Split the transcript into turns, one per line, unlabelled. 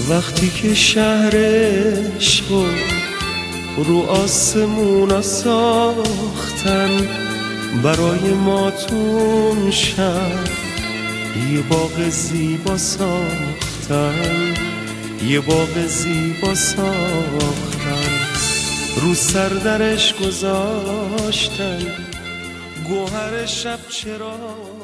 وقتی که شهر عشقو رو آسمونا ساختن، برای ما تون شب یه باغ زیبا ساختن، یه باغ زیبا ساختن، رو سر درش گذاشتن گوهر شب چرا